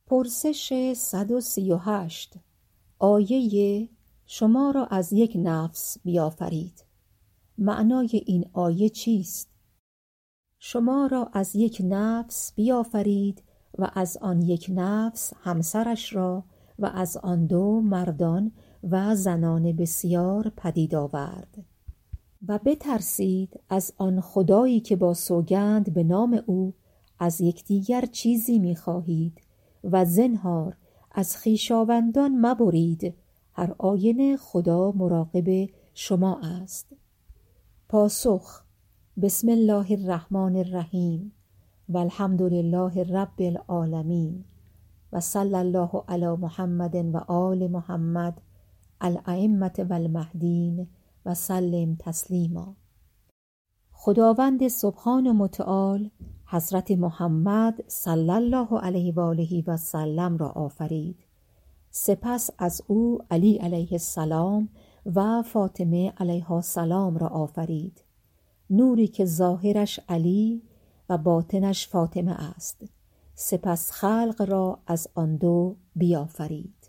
پرسش 138. آیه شما را از یک نفس بیافرید. معنای این آیه چیست؟ شما را از یک نفس بیافرید و از آن یک نفس همسرش را و از آن دو مردان و زنان بسیار پدید آورد. و بترسید از آن خدایی که با سوگند به نام او از یکدیگر چیزی می‌خواهید و زنهار از خویشاوندان مبرید، هر آینه خدا مراقب شما است. پاسخ: بسم الله الرحمن الرحیم و الحمد لله رب العالمین و صلی الله علی محمد و آل محمد الائمة و المهدین و سلم تسلیما. خداوند سبحان متعال حضرت محمد صلی الله علیه و آله و سلم را آفرید. سپس از او علی علیه السلام و فاطمه علیها السلام را آفرید، نوری که ظاهرش علی و باطنش فاطمه است. سپس خلق را از آن دو بیافرید.